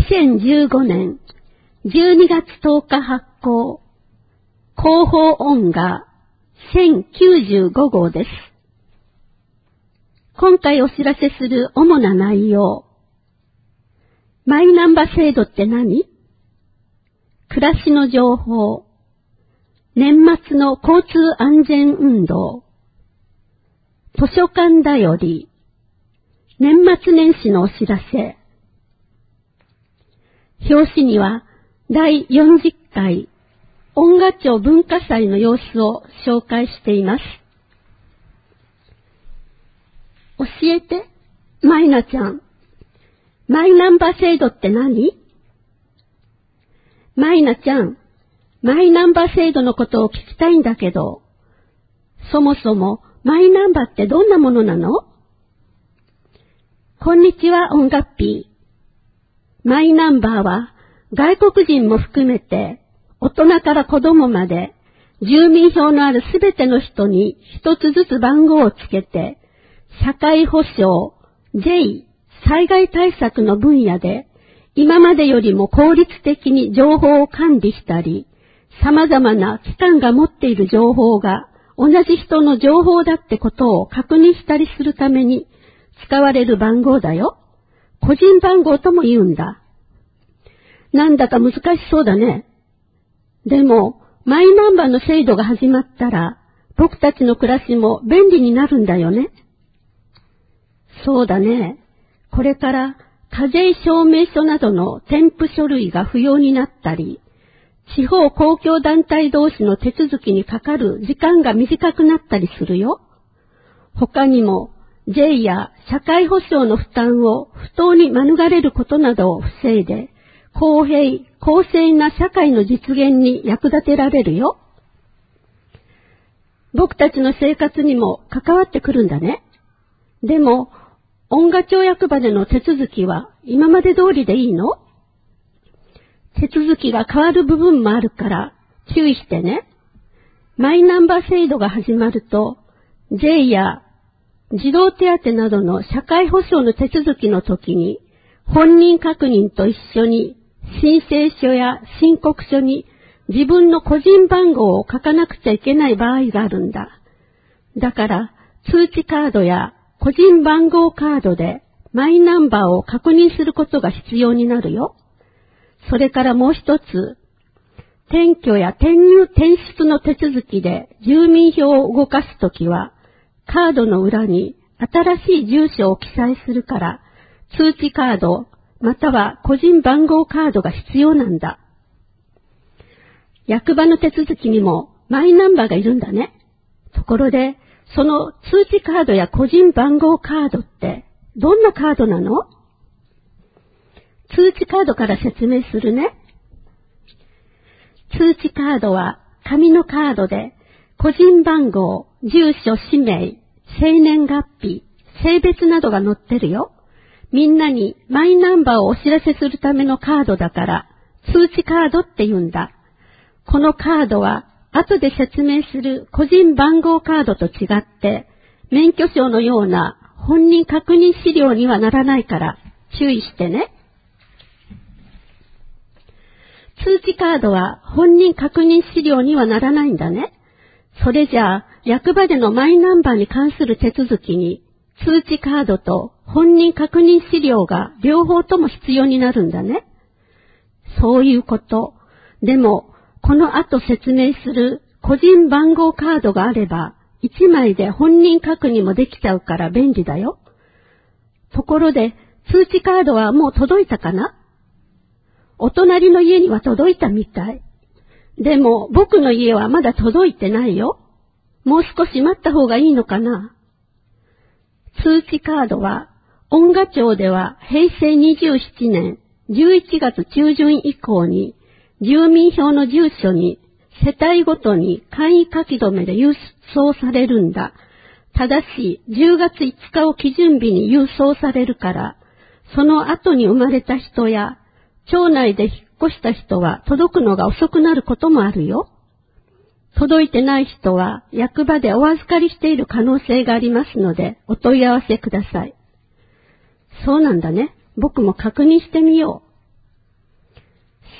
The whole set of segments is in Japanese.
2015年12月10日発行、広報音画1095号です。今回お知らせする主な内容。マイナンバー制度って何？暮らしの情報。年末の交通安全運動。図書館だより。年末年始のお知らせ。表紙には第40回音画庁文化祭の様子を紹介しています。教えて、マイナちゃん。マイナンバー制度って何？マイナちゃん、マイナンバー制度のことを聞きたいんだけど、そもそもマイナンバーってどんなものなの？こんにちは、音楽ピー。マイナンバーは外国人も含めて大人から子供まで住民票のあるすべての人に一つずつ番号をつけて社会保障、J、災害対策の分野で今までよりも効率的に情報を管理したり、様々な機関が持っている情報が同じ人の情報だってことを確認したりするために使われる番号だよ。個人番号とも言うんだ。なんだか難しそうだね。でも、マイナンバーの制度が始まったら、僕たちの暮らしも便利になるんだよね。そうだね。これから課税証明書などの添付書類が不要になったり、地方公共団体同士の手続きにかかる時間が短くなったりするよ。他にも、J や社会保障の負担を不当に免れることなどを防いで、公平、公正な社会の実現に役立てられるよ。僕たちの生活にも関わってくるんだね。でも、音画庁役場での手続きは今まで通りでいいの？手続きが変わる部分もあるから注意してね。マイナンバー制度が始まると、J や児童手当などの社会保障の手続きの時に、本人確認と一緒に申請書や申告書に自分の個人番号を書かなくちゃいけない場合があるんだ。だから通知カードや個人番号カードでマイナンバーを確認することが必要になるよ。それからもう一つ、転居や転入転出の手続きで住民票を動かすときは、カードの裏に新しい住所を記載するから、通知カードまたは個人番号カードが必要なんだ。役場の手続きにもマイナンバーがいるんだね。ところで、その通知カードや個人番号カードってどんなカードなの？通知カードから説明するね。通知カードは紙のカードで個人番号、住所、氏名、生年月日、性別などが載ってるよ。みんなにマイナンバーをお知らせするためのカードだから通知カードって言うんだ。このカードは後で説明する個人番号カードと違って免許証のような本人確認資料にはならないから注意してね。通知カードは本人確認資料にはならないんだね。それじゃあ役場でのマイナンバーに関する手続きに通知カードと本人確認資料が両方とも必要になるんだね。そういうこと。でも、この後説明する個人番号カードがあれば、1枚で本人確認もできちゃうから便利だよ。ところで、通知カードはもう届いたかな？お隣の家には届いたみたい。でも、僕の家はまだ届いてないよ。もう少し待った方がいいのかな？通知カードは、音画庁では平成27年11月中旬以降に、住民票の住所に世帯ごとに簡易書き留めで郵送されるんだ。ただし、10月5日を基準日に郵送されるから、その後に生まれた人や、町内で引っ越した人は届くのが遅くなることもあるよ。届いてない人は役場でお預かりしている可能性がありますのでお問い合わせください。そうなんだね。僕も確認してみよ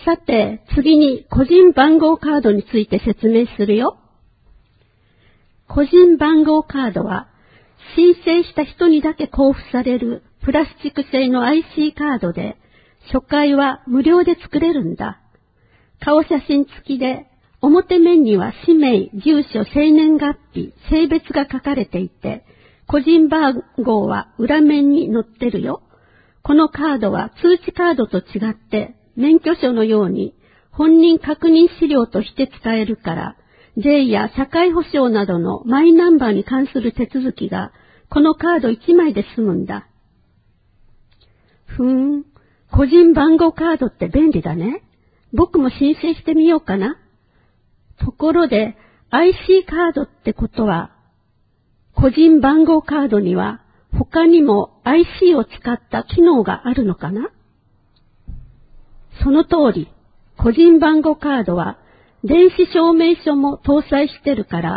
さて、次に個人番号カードについて説明するよ。個人番号カードは、申請した人にだけ交付されるプラスチック製の IC カードで、初回は無料で作れるんだ。顔写真付きで、表面には氏名、住所、生年月日、性別が書かれていて、個人番号は裏面に載ってるよ。このカードは通知カードと違って、免許証のように本人確認資料として使えるから、税や社会保障などのマイナンバーに関する手続きが、このカード1枚で済むんだ。個人番号カードって便利だね。僕も申請してみようかな。ところで、IC カードってことは、個人番号カードには他にも IC を使った機能があるのかな？その通り、個人番号カードは電子証明書も搭載してるから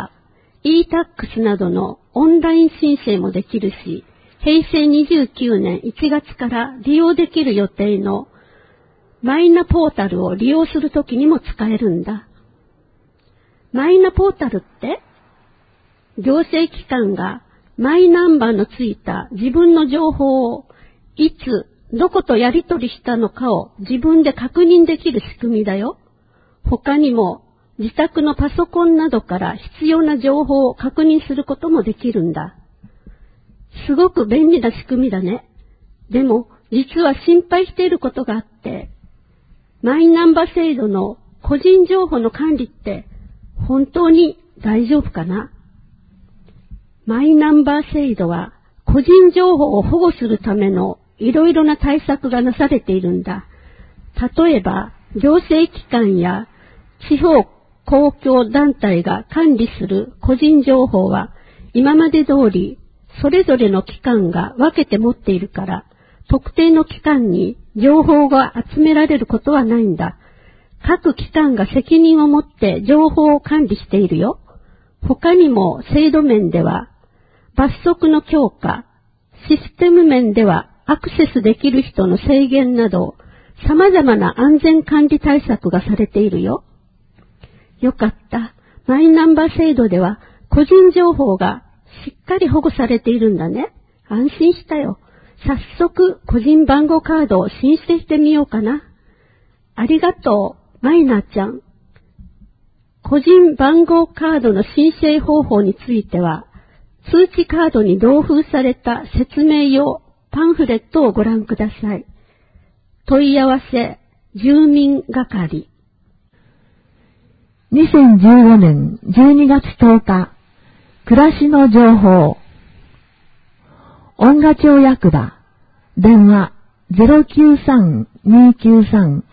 、e-tax などのオンライン申請もできるし、平成29年1月から利用できる予定のマイナポータルを利用するときにも使えるんだ。マイナポータルって？行政機関がマイナンバーのついた自分の情報をいつ、どことやり取りしたのかを自分で確認できる仕組みだよ。他にも自宅のパソコンなどから必要な情報を確認することもできるんだ。すごく便利な仕組みだね。でも実は心配していることがあって、マイナンバー制度の個人情報の管理って本当に大丈夫かな？マイナンバー制度は個人情報を保護するためのいろいろな対策がなされているんだ。例えば、行政機関や地方公共団体が管理する個人情報は今まで通りそれぞれの機関が分けて持っているから、特定の機関に情報が集められることはないんだ。各機関が責任を持って情報を管理しているよ。他にも制度面では罰則の強化、システム面ではアクセスできる人の制限など様々な安全管理対策がされているよ。よかった。マイナンバー制度では個人情報がしっかり保護されているんだね。安心したよ。早速個人番号カードを申請してみようかな。ありがとう、マイナちゃん。個人番号カードの申請方法については、通知カードに同封された説明用パンフレットをご覧ください。問い合わせ、住民係。 2015年12月10日、暮らしの情報。恩賀町役場、電話 093-293-1234、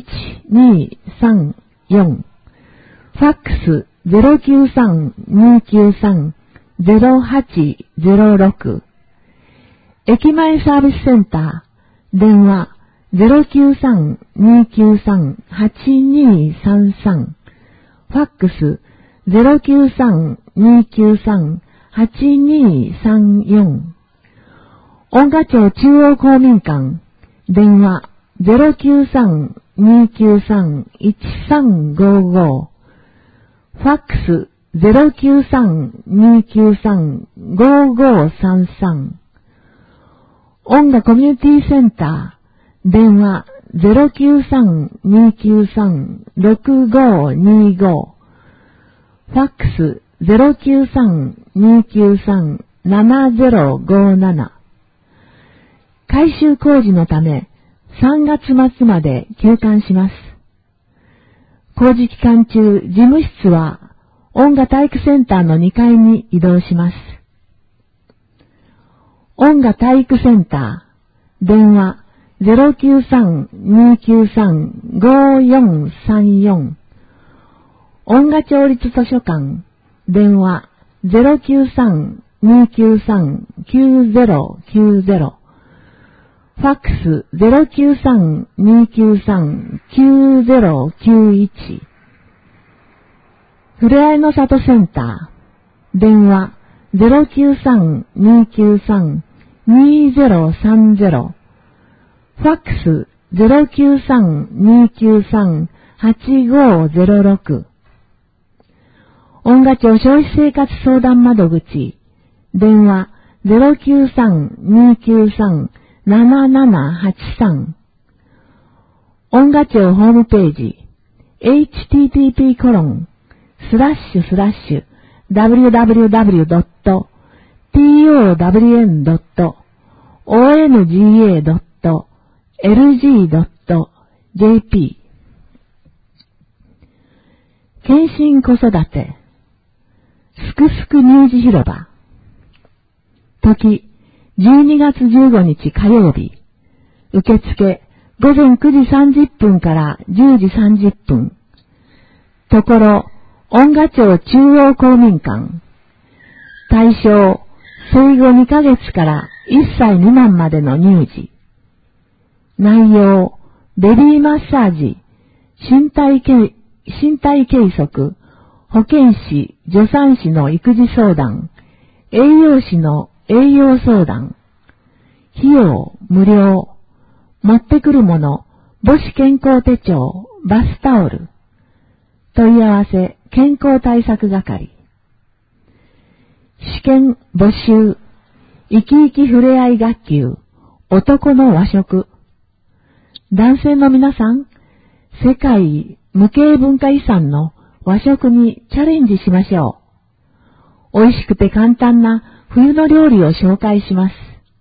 ファックス 093-293-0806、駅前サービスセンター、電話 093-293-8233、ファックス 093-293-8234、恩賀町中央公民館、電話 093-293-1355、ファックス 093-293-5533、恩賀コミュニティセンター、電話 093-293-6525、ファックス 093-293-7057、改修工事のため3月末まで休館します。工事期間中、事務室は恩賀体育センターの2階に移動します。恩賀体育センター、電話 093-293-5434、恩賀町立図書館、電話 093-293-9090、ファックス 093-293-9091、ふれあいの里センター、電話 093-293-2030、ファックス 093-293-8506。音楽町消費生活相談窓口、電話 093-293-7783。音楽町ホームページ、http://www.townga.lg.jp。 献身子育て、すくすく乳児広場。時、12月15日火曜日。受付、午前9時30分から10時30分。ところ、音楽町中央公民館。対象、生後2ヶ月から1歳未満までの乳児。内容、ベビーマッサージ、身体計測、保健師、助産師の育児相談、栄養士の栄養相談。費用、無料。持ってくるもの、母子健康手帳、バスタオル。問い合わせ、健康対策係。試験募集、生き生きふれあい学級、男の和食。男性の皆さん、世界無形文化遺産の和食にチャレンジしましょう。美味しくて簡単な冬の料理を紹介します。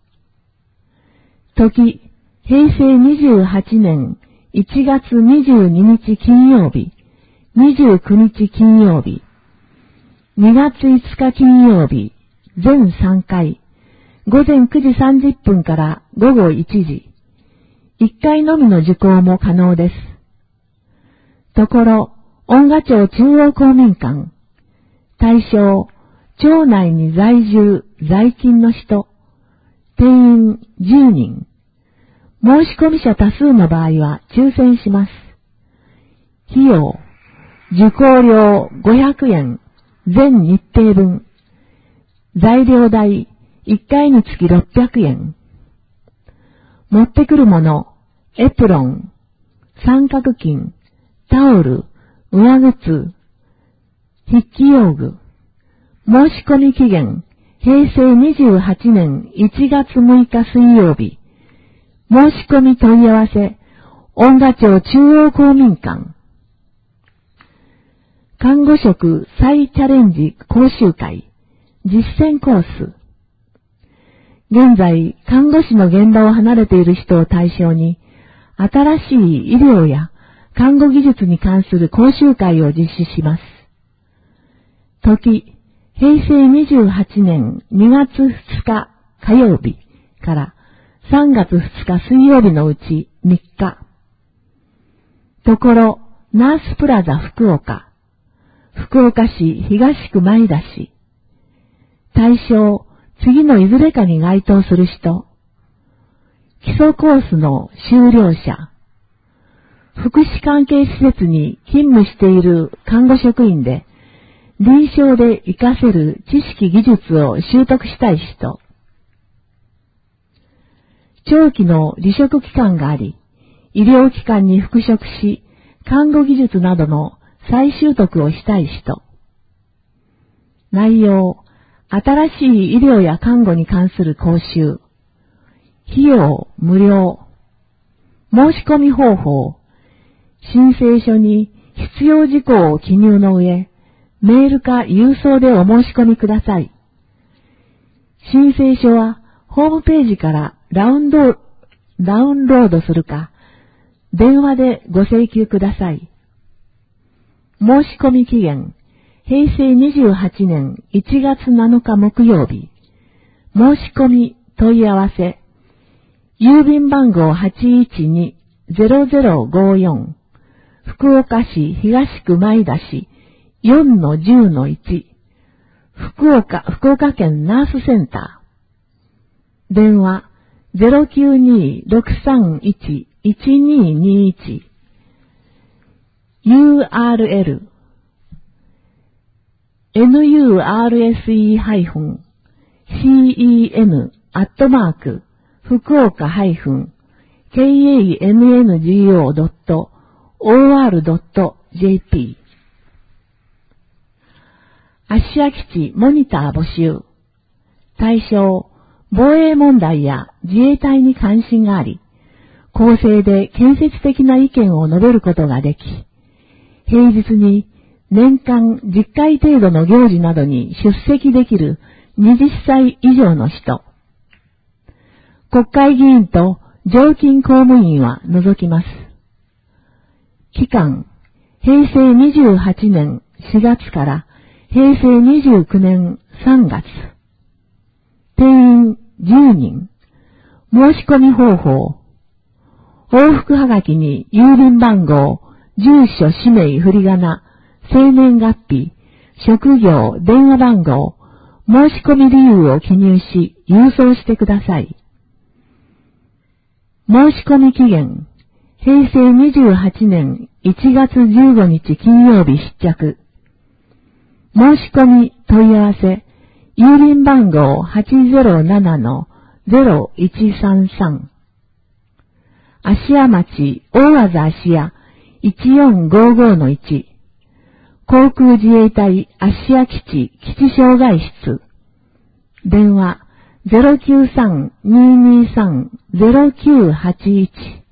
時、平成28年1月22日金曜日、29日金曜日、2月5日金曜日、全3回、午前9時30分から午後1時、1回のみの受講も可能です。ところ、音楽町中央公民館。対象、町内に在住、在勤の人。定員10人。申し込み者多数の場合は抽選します。費用、受講料500円、全日程分。材料代、1回につき600円。持ってくるもの、エプロン、三角巾、タオル、上靴、筆記用具。申し込み期限、平成28年1月6日水曜日。申し込み問い合わせ、音楽町中央公民館。看護職再チャレンジ講習会、実践コース。現在、看護師の現場を離れている人を対象に、新しい医療や看護技術に関する講習会を実施します。時、平成28年2月2日火曜日から3月2日水曜日のうち3日。ところ、ナースプラザ福岡。福岡市東区前田市。対象、次のいずれかに該当する人。基礎コースの修了者。福祉関係施設に勤務している看護職員で、臨床で活かせる知識技術を習得したい人。長期の離職期間があり、医療機関に復職し、看護技術などの再習得をしたい人。内容、新しい医療や看護に関する講習。費用無料。申し込み方法。申請書に必要事項を記入の上、メールか郵送でお申し込みください。申請書はホームページからダウンロードするか、電話でご請求ください。申し込み期限、平成28年1月7日木曜日。申し込み問い合わせ。郵便番号 812-0054。福岡市東区前田市 4-10-1。福岡県ナースセンター。電話 092-631-1221。URL nurse-cen 福岡- kanngo.or.jp。 芦屋基地モニター募集。対象、防衛問題や自衛隊に関心があり、公正で建設的な意見を述べることができ、平日に年間10回程度の行事などに出席できる20歳以上の人。国会議員と常勤公務員は除きます。期間、平成28年4月から平成29年3月。定員10人。申し込み方法。往復はがきに郵便番号、住所、氏名、振り仮名、生年月日、職業、電話番号、申し込み理由を記入し、郵送してください。申し込み期限、平成28年1月15日金曜日出着。申し込み問い合わせ、郵便番号 807-0133。芦屋町、大字芦屋、1455-1。航空自衛隊芦屋基地、基地障害室。電話、093-223-0981。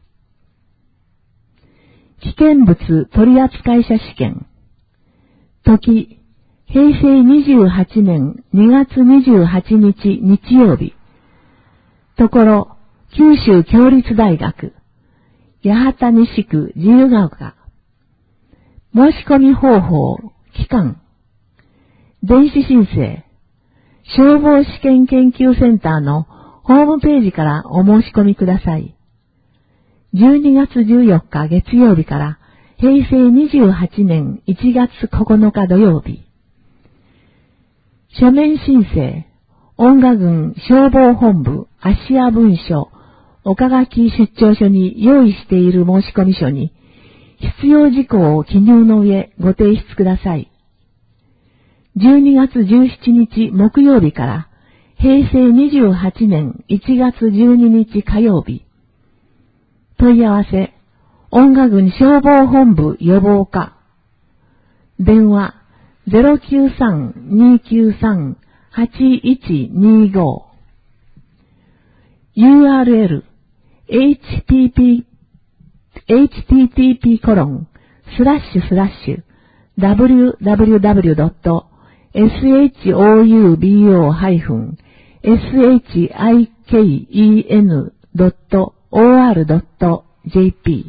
危険物取扱者試験。時、平成28年2月28日日曜日。ところ、九州共立大学。八幡西区自由が丘。申し込み方法、期間。電子申請。消防試験研究センターのホームページからお申し込みください。12月14日月曜日から平成28年1月9日土曜日。書面申請、恩賀郡消防本部芦屋分署岡垣出張所に用意している申し込み書に必要事項を記入の上ご提出ください。12月17日木曜日から平成28年1月12日火曜日。問い合わせ、恩賀郡消防本部予防課。電話、093-293-8125。URL、http://www.shoubo-shiken.or.jp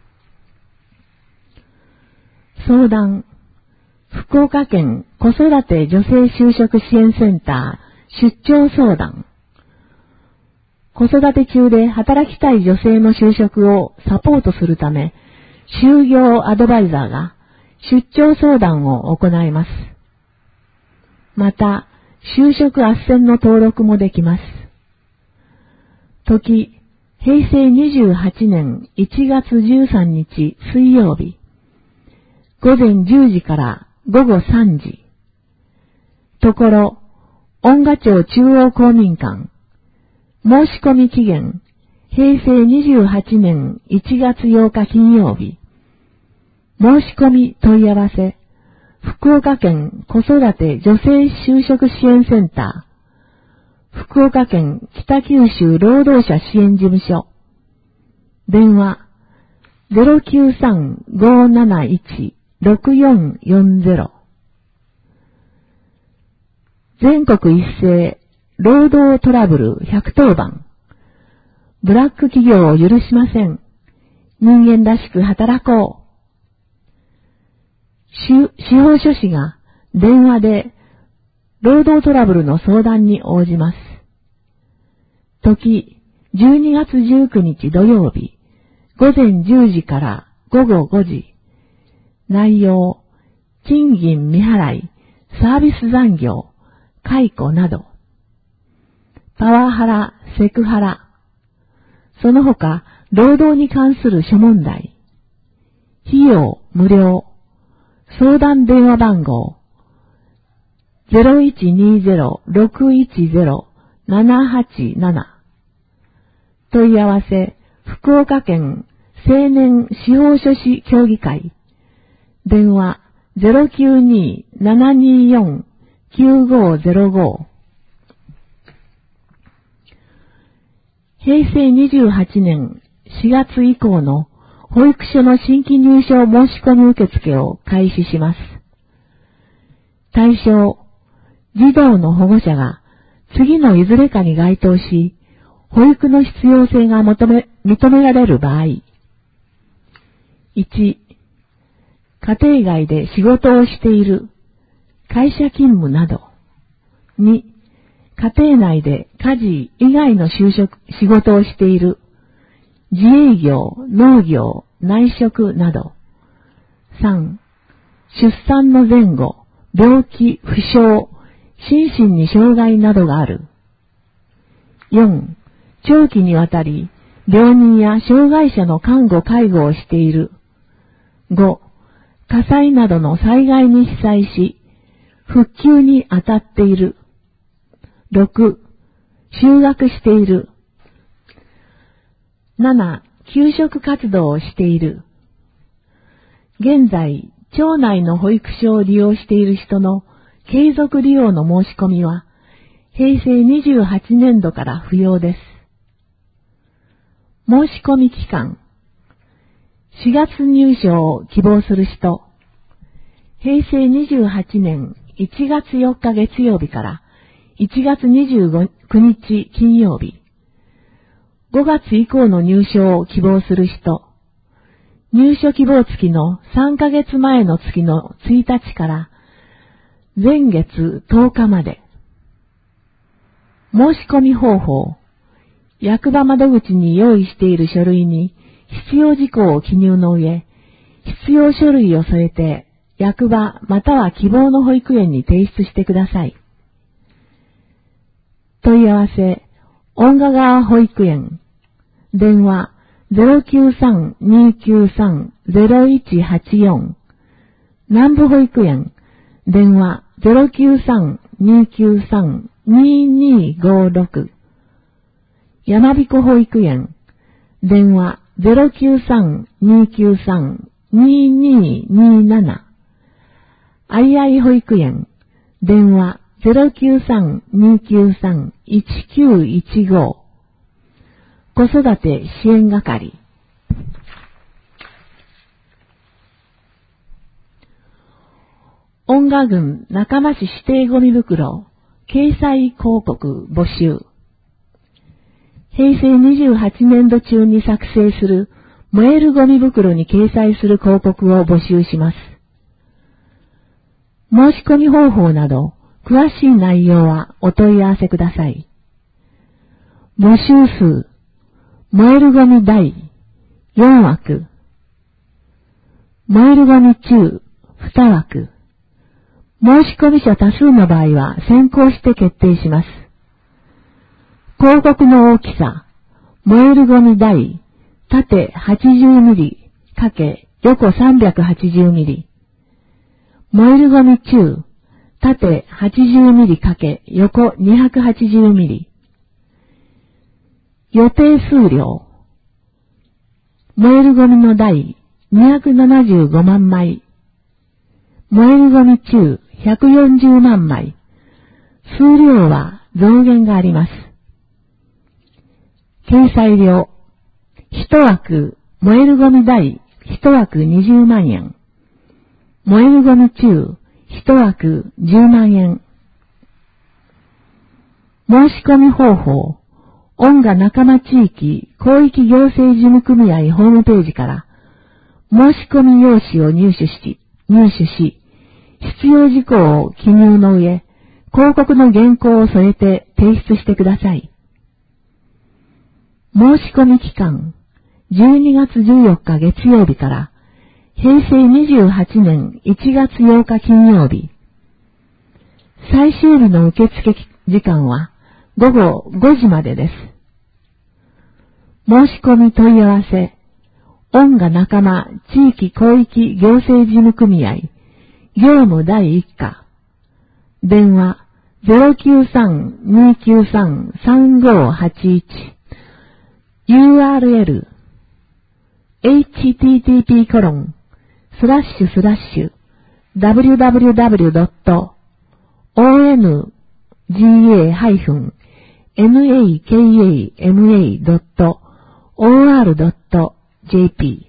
相談、福岡県子育て女性就職支援センター出張相談。子育て中で働きたい女性の就職をサポートするため、就業アドバイザーが出張相談を行います。また、就職斡旋の登録もできます。時、平成28年1月13日水曜日。午前10時から午後3時。ところ、恩賀町中央公民館。申し込み期限、平成28年1月8日金曜日。申し込み問い合わせ、福岡県子育て女性就職支援センター、福岡県北九州労働者支援事務所。電話、093-571-6440。全国一斉労働トラブル110番。ブラック企業を許しません。人間らしく働こう。司法書士が電話で労働トラブルの相談に応じます。時、12月19日土曜日、午前10時から午後5時。内容、賃金未払い、サービス残業、解雇など。パワハラ、セクハラ。その他、労働に関する諸問題。費用無料。相談電話番号。0120-610-787。問い合わせ、 福岡県青年司法書士協議会、電話 092-724-9505。平成28年4月以降の保育所の新規入所申し込み受付を開始します。対象、児童の保護者が次のいずれかに該当し、保育の必要性が認められる場合。1、家庭外で仕事をしている、会社勤務など。2、家庭内で家事以外の仕事をしている、自営業、農業、内職など。3、出産の前後、病気、負傷、心身に障害などがある。4、長期にわたり、病人や障害者の看護・介護をしている。5、火災などの災害に被災し、復旧に当たっている。6、就学している。7、給食活動をしている。現在、町内の保育所を利用している人の継続利用の申し込みは、平成28年度から不要です。申し込み期間、4月入所を希望する人、平成28年1月4日月曜日から1月29日金曜日、5月以降の入所を希望する人、入所希望月の3ヶ月前の月の1日から前月10日まで。申し込み方法、役場窓口に用意している書類に必要事項を記入の上、必要書類を添えて役場または希望の保育園に提出してください。問い合わせ、恩賀川保育園、電話 093-293-0184、南部保育園、電話 093-293-2256、山彦保育園、電話 093-293-2227、あいあい保育園、電話 093-293-1915、子育て支援係。恩賀郡中間市指定ゴミ袋、掲載広告募集。平成28年度中に作成する燃えるゴミ袋に掲載する広告を募集します。申し込み方法など詳しい内容はお問い合わせください。募集数、燃えるゴミ第4枠、燃えるゴミ中2枠、申し込み者多数の場合は先行して決定します。広告の大きさ、燃えるゴミ台、縦80ミリ×横380ミリ。燃えるゴミ中、縦80ミリ×横280ミリ。予定数量、燃えるゴミの台275万枚。燃えるゴミ中140万枚。数量は増減があります。掲載料、1枠、燃えるゴミ台1枠20万円。燃えるゴミ中1枠10万円。申し込み方法、恩賀仲間地域広域行政事務組合ホームページから申し込み用紙を入手し、必要事項を記入の上、広告の原稿を添えて提出してください。申し込み期間、12月14日月曜日から平成28年1月8日金曜日。最終日の受付時間は午後5時までです。申し込み問い合わせ、恩賀仲間地域広域行政事務組合業務第1課、電話 093-293-3581、URL http://www.onga-nakama.or.jp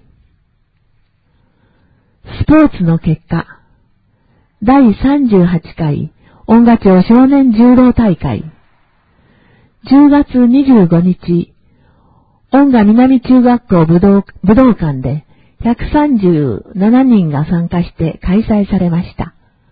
スポーツの結果、第38回音楽町少年柔道大会、10月25日、音楽南中学校武道館で137人が参加して開催されました。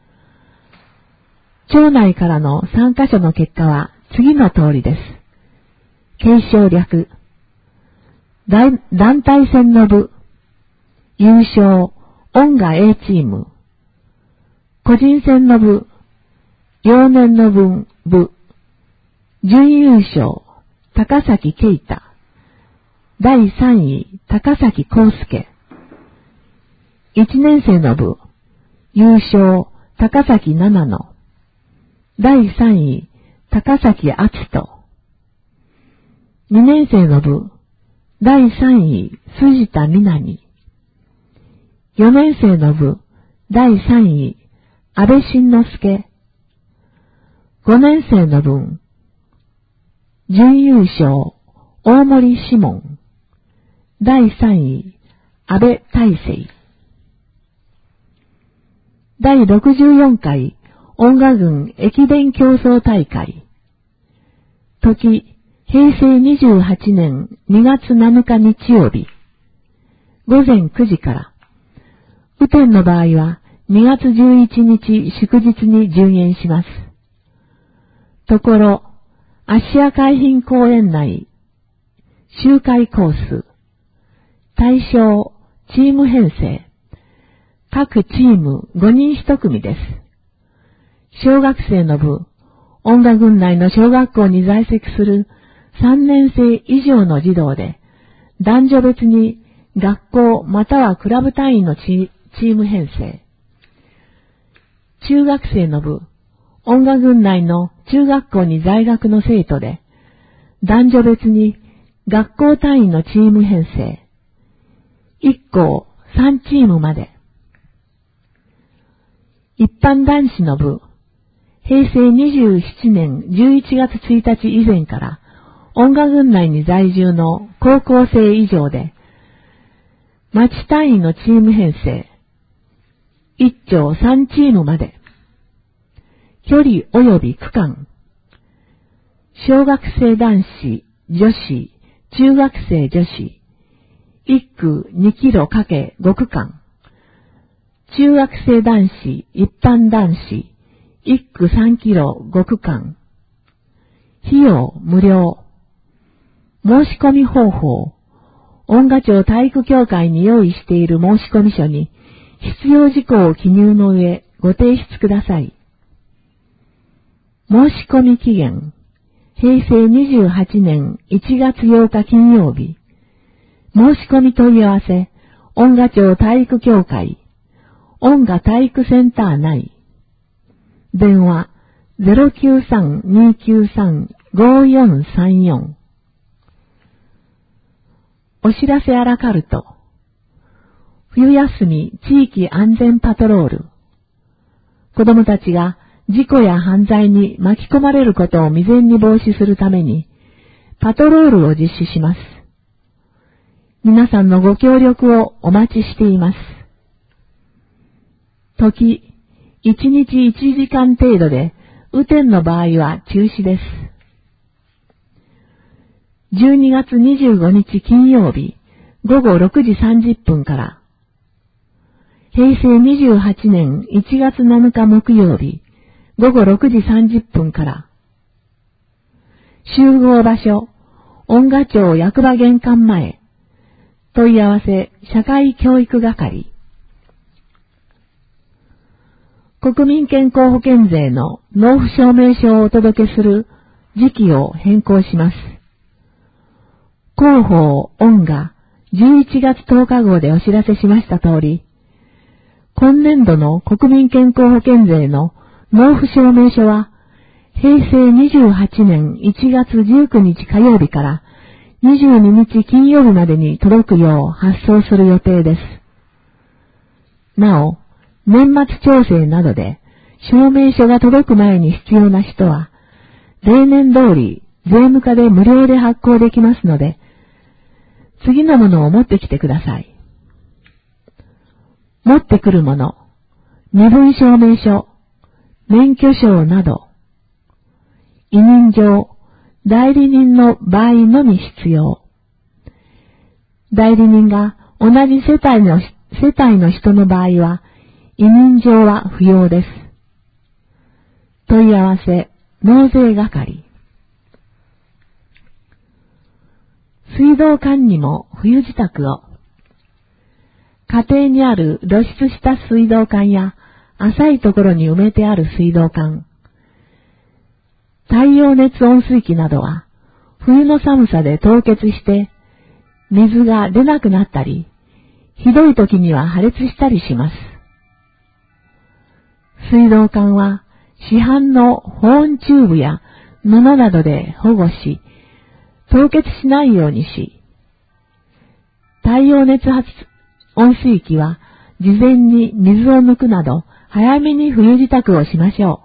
町内からの参加者の結果は次の通りです。継承略、団体戦の部、優勝、音楽 A チーム、個人戦の部、幼年の部、準優勝、高崎啓太、第3位、高崎康介、1年生の部、優勝、高崎七野、第3位、高崎敦人、2年生の部、第3位、辻田みなみ、4年生の部、第3位、安倍晋之助、5年生の部、準優勝、大森志門、第3位、安倍大成。第64回音楽郡駅伝競争大会。時、平成28年2月7日日曜日。午前9時から。雨天の場合は2月11日祝日に順延します。ところ、芦屋海浜公園内、周回コース、対象、チーム編成、各チーム5人1組です。小学生の部、音楽郡内の小学校に在籍する3年生以上の児童で、男女別に学校またはクラブ単位のチーム編成。中学生の部、音楽郡内の中学校に在学の生徒で、男女別に学校単位のチーム編成。1校3チームまで。一般男子の部、平成27年11月1日以前から音楽郡内に在住の高校生以上で、町単位のチーム編成。1町3チームまで。距離及び区間。小学生男子、女子、中学生女子。1区2キロ×5区間。中学生男子、一般男子。1区3キロ5区間。費用無料。申し込み方法。音楽町体育協会に用意している申し込み書に必要事項を記入の上ご提出ください。申し込み期限。平成28年1月8日金曜日。申し込み問い合わせ。音楽町体育協会。音楽体育センター内。電話 093-293-5434。お知らせアラカルト。冬休み地域安全パトロール。子供たちが事故や犯罪に巻き込まれることを未然に防止するために、パトロールを実施します。皆さんのご協力をお待ちしています。時、1日1時間程度で、雨天の場合は中止です。12月25日金曜日、午後6時30分から、平成28年1月7日木曜日、午後6時30分から、集合場所、音楽町役場玄関前、問い合わせ社会教育係。国民健康保険税の納付証明書をお届けする時期を変更します。広報音楽11月10日号でお知らせしました通り、今年度の国民健康保険税の納付証明書は、平成28年1月19日火曜日から 22日金曜日までに届くよう発送する予定です。なお、年末調整などで証明書が届く前に必要な人は、例年通り税務課で無料で発行できますので、次のものを持ってきてください。持ってくるもの、身分証明書、免許証など、委任状、代理人の場合のみ必要。代理人が同じ世帯の人の場合は、委任状は不要です。問い合わせ、納税係。水道管にも冬支度を。家庭にある露出した水道管や浅いところに埋めてある水道管、太陽熱温水器などは冬の寒さで凍結して水が出なくなったり、ひどい時には破裂したりします。水道管は市販の保温チューブや布などで保護し、凍結しないようにし、太陽熱温水器は事前に水を抜くなど早めに冬支度をしましょ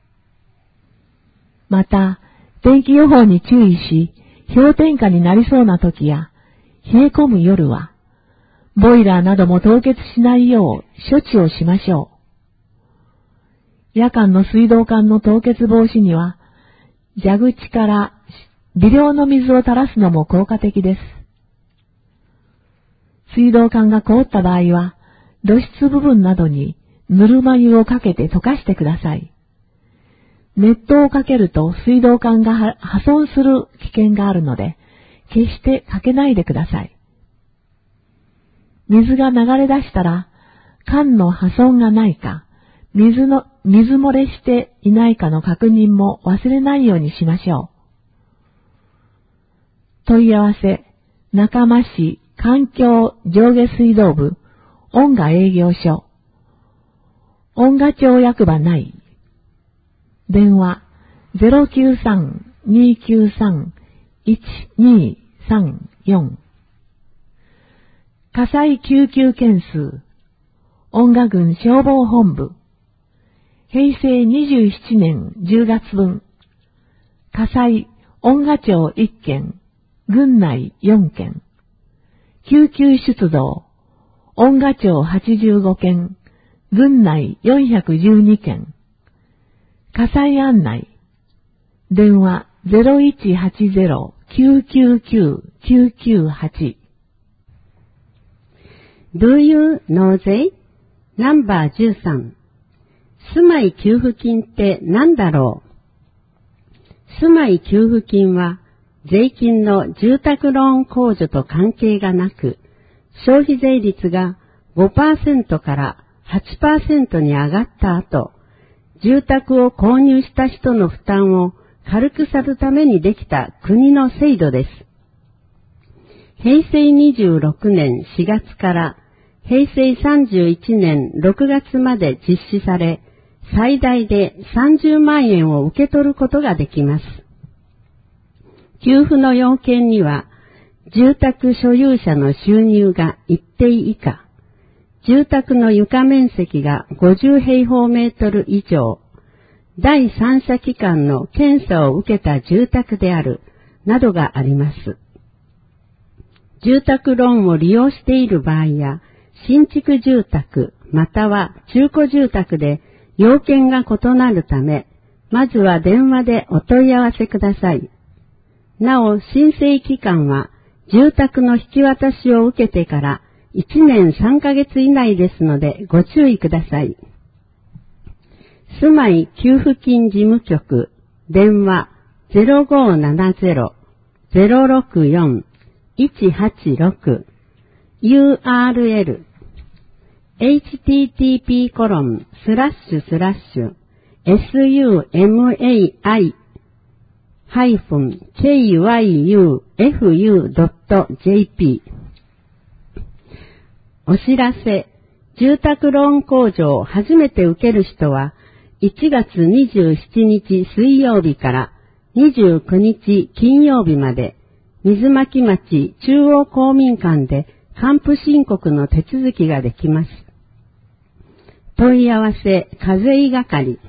う。また、天気予報に注意し、氷点下になりそうな時や冷え込む夜は、ボイラーなども凍結しないよう処置をしましょう。夜間の水道管の凍結防止には、蛇口から微量の水を垂らすのも効果的です。水道管が凍った場合は、露出部分などにぬるま湯をかけて溶かしてください。熱湯をかけると水道管が破損する危険があるので、決してかけないでください。水が流れ出したら、管の破損がないか、水漏れしていないかの確認も忘れないようにしましょう。問い合わせ、中間市環境上下水道部、音賀営業所、音賀町役場内、電話 093-293-1234、火災救急件数、音賀郡消防本部、平成27年10月分、火災音賀町1件、郡内4件、救急出動、音賀町85件、郡内412件、火災案内、電話 0180-999-998。 Do you know they? ナンバー13。住まい給付金って何だろう？住まい給付金は、税金の住宅ローン控除と関係がなく、消費税率が 5% から 8% に上がった後、住宅を購入した人の負担を軽くするためにできた国の制度です。平成26年4月から平成31年6月まで実施され、最大で30万円を受け取ることができます。給付の要件には、住宅所有者の収入が一定以下、住宅の床面積が50平方メートル以上、第三者機関の検査を受けた住宅である、などがあります。住宅ローンを利用している場合や、新築住宅または中古住宅で要件が異なるため、まずは電話でお問い合わせください。なお、申請期間は、住宅の引き渡しを受けてから1年3ヶ月以内ですのでご注意ください。住まい給付金事務局、電話 0570-064-186、URL http://sumai-kyufu.jp。 お知らせ、住宅ローン控除を初めて受ける人は、1月27日水曜日から29日金曜日まで、 水巻町中央公民館で還付申告の手続きができます。問い合わせ課税係。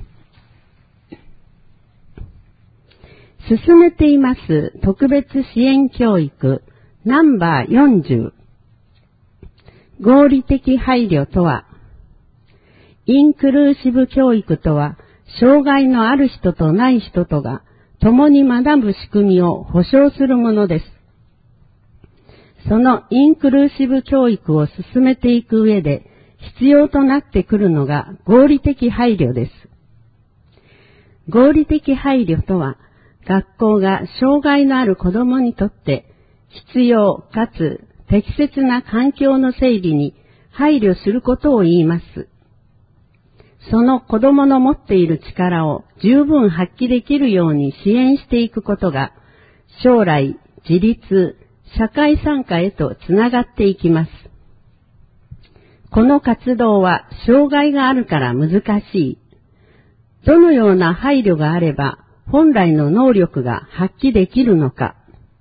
進めています特別支援教育ナンバー40。合理的配慮とは、インクルーシブ教育とは、障害のある人とない人とが共に学ぶ仕組みを保障するものです。そのインクルーシブ教育を進めていく上で必要となってくるのが合理的配慮です。合理的配慮とは、学校が障害のある子供にとって必要かつ適切な環境の整備に配慮することを言います。その子供の持っている力を十分発揮できるように支援していくことが将来自立、社会参加へとつながっていきます。この活動は障害があるから難しい。どのような配慮があれば本来の能力が発揮できるのか。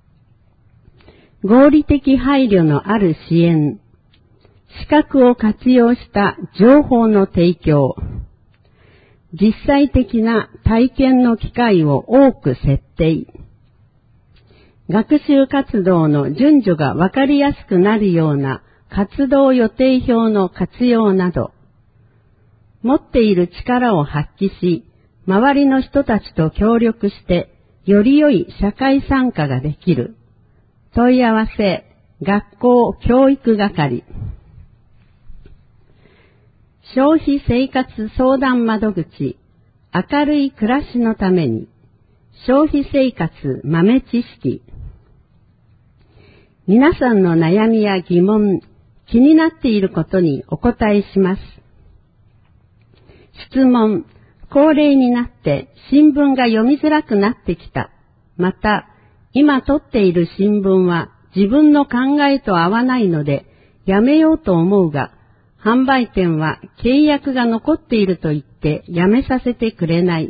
合理的配慮のある支援。視覚を活用した情報の提供。実際的な体験の機会を多く設定。学習活動の順序がわかりやすくなるような活動予定表の活用など、持っている力を発揮し、周りの人たちと協力して、より良い社会参加ができる。問い合わせ、学校教育係。消費生活相談窓口、明るい暮らしのために、消費生活豆知識。皆さんの悩みや疑問、気になっていることにお答えします。質問、高齢になって新聞が読みづらくなってきた。また、今取っている新聞は自分の考えと合わないのでやめようと思うが、販売店は契約が残っていると言ってやめさせてくれない。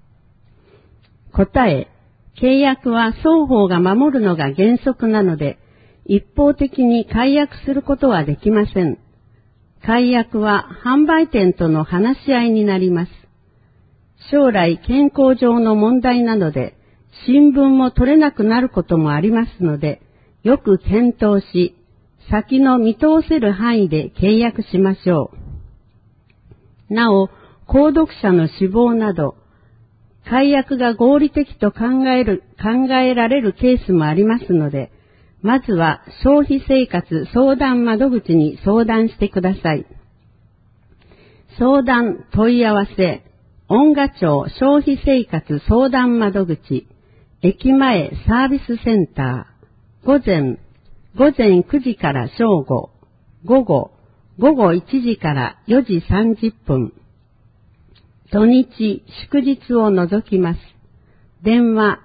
答え、契約は双方が守るのが原則なので、一方的に解約することはできません。解約は販売店との話し合いになります。将来健康上の問題などで新聞も取れなくなることもありますので、よく検討し、先の見通せる範囲で契約しましょう。なお、購読者の死亡など、解約が合理的と考えられるケースもありますので、まずは消費生活相談窓口に相談してください。相談問い合わせ、恩賀町消費生活相談窓口、駅前サービスセンター、午前9時から正午、午後1時から4時30分。土日、祝日を除きます。電話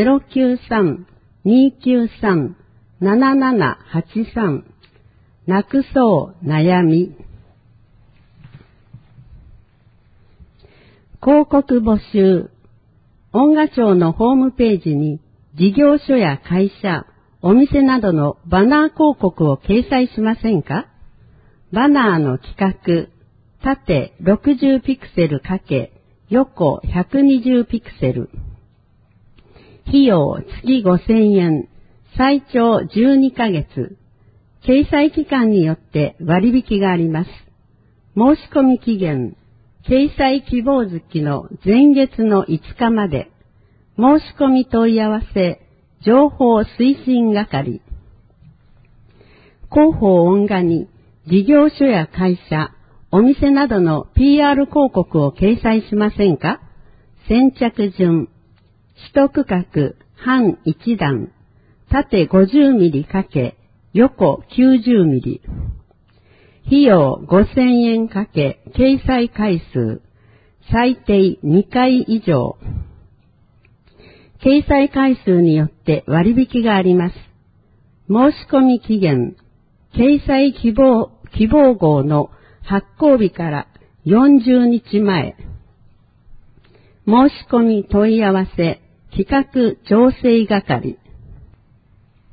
093-293-7783。なくそう悩み。広告募集。恩賀町のホームページに事業所や会社、お店などのバナー広告を掲載しませんか？バナーの企画、縦60ピクセル×横120ピクセル。費用月5000円、最長12ヶ月。掲載期間によって割引があります。申し込み期限、掲載希望月の前月の5日まで。申し込み問い合わせ、情報推進係。広報恩賀に事業所や会社、お店などの PR 広告を掲載しませんか？先着順、一区画、半一段、縦50ミリ×横90ミリ。費用5000円×掲載回数、最低2回以上。掲載回数によって割引があります。申し込み期限、掲載希望号の発行日から40日前。申し込み問い合わせ、企画調整係。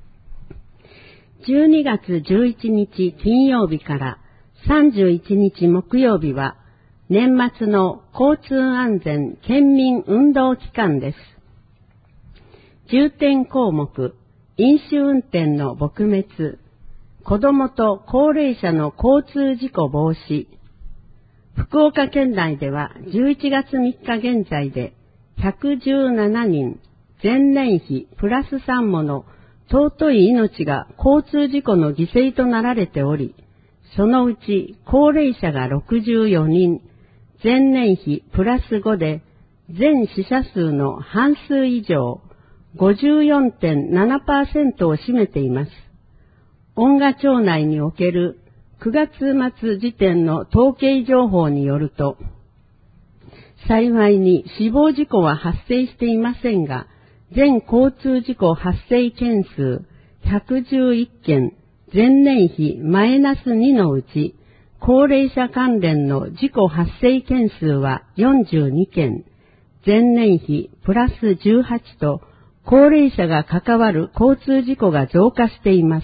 12月11日金曜日から31日木曜日は年末の交通安全県民運動期間です。重点項目、飲酒運転の撲滅、子どもと高齢者の交通事故防止。福岡県内では11月3日現在で117人、前年比プラス3もの尊い命が交通事故の犠牲となられており、そのうち高齢者が64人、前年比プラス5で、全死者数の半数以上、54.7% を占めています。恩賀町内における9月末時点の統計情報によると、幸いに死亡事故は発生していませんが、全交通事故発生件数111件、前年比マイナス2のうち、高齢者関連の事故発生件数は42件、前年比プラス18と、高齢者が関わる交通事故が増加しています。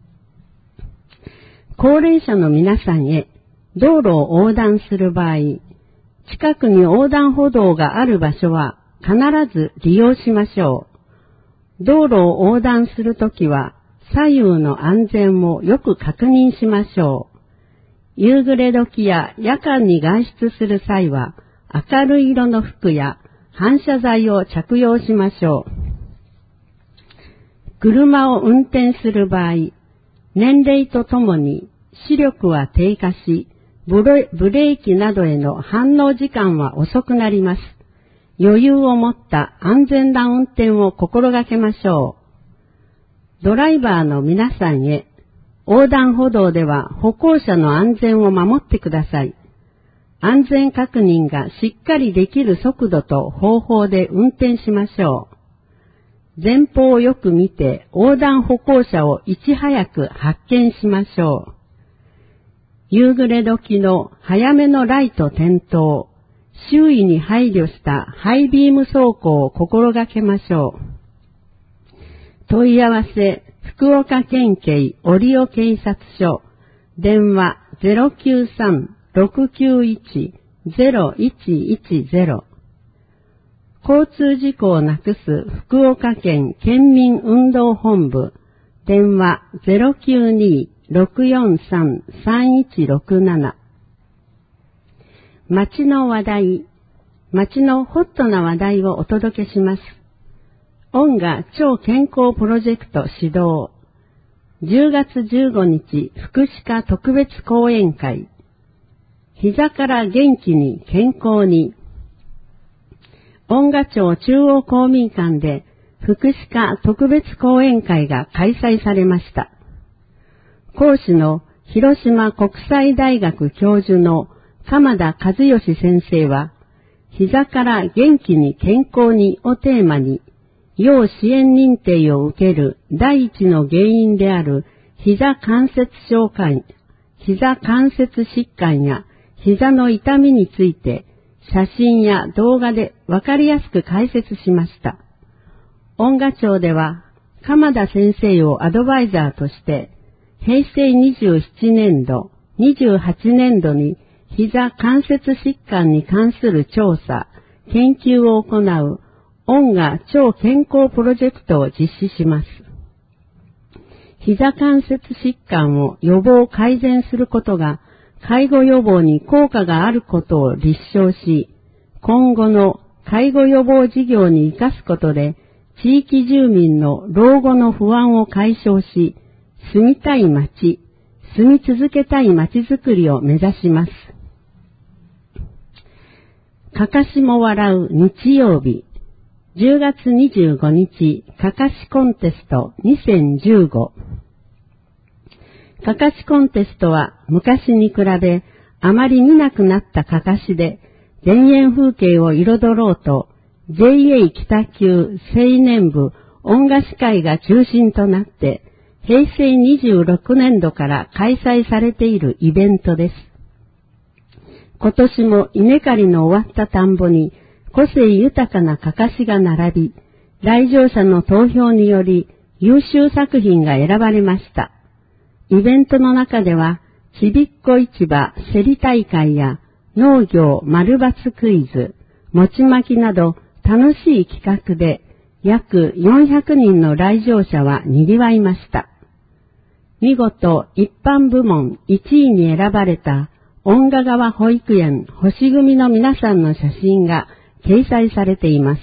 高齢者の皆さんへ、道路を横断する場合、近くに横断歩道がある場所は必ず利用しましょう。道路を横断するときは、左右の安全をよく確認しましょう。夕暮れ時や夜間に外出する際は、明るい色の服や反射材を着用しましょう。車を運転する場合、年齢とともに視力は低下し、ブレーキなどへの反応時間は遅くなります。余裕を持った安全な運転を心がけましょう。ドライバーの皆さんへ、横断歩道では歩行者の安全を守ってください。安全確認がしっかりできる速度と方法で運転しましょう。前方をよく見て横断歩行者をいち早く発見しましょう。夕暮れ時の早めのライト点灯、周囲に配慮したハイビーム走行を心がけましょう。問い合わせ、福岡県警折尾警察署、電話 093-691-0110。交通事故をなくす福岡県県民運動本部、電話 092-643-3167。街の話題、街のホットな話題をお届けします。恩賀超健康プロジェクト始動。10月15日福祉課特別講演会。膝から元気に健康に。恩賀町中央公民館で福祉課特別講演会が開催されました。講師の広島国際大学教授の鎌田和義先生は、膝から元気に健康にをテーマに、要支援認定を受ける第一の原因である膝関節疾患や膝の痛みについて、写真や動画でわかりやすく解説しました。恩賀町では、鎌田先生をアドバイザーとして、平成27年度、28年度に膝関節疾患に関する調査、研究を行う恩賀超健康プロジェクトを実施します。膝関節疾患を予防改善することが介護予防に効果があることを立証し、今後の介護予防事業に生かすことで地域住民の老後の不安を解消し、住みたい街、住み続けたい街づくりを目指します。かかしも笑う日曜日、10月25日、かかしコンテスト2015。かかしコンテストは昔に比べあまり見なくなったかかしで、田園風景を彩ろうと、JA 北九青年部恩賀市会が中心となって、平成26年度から開催されているイベントです。今年も稲刈りの終わった田んぼに個性豊かなかかしが並び、来場者の投票により優秀作品が選ばれました。イベントの中では、ちびっこ市場競り大会や農業丸抜クイズ、餅巻きなど楽しい企画で約400人の来場者は賑わいました。見事一般部門1位に選ばれた恩賀川保育園星組の皆さんの写真が掲載されています。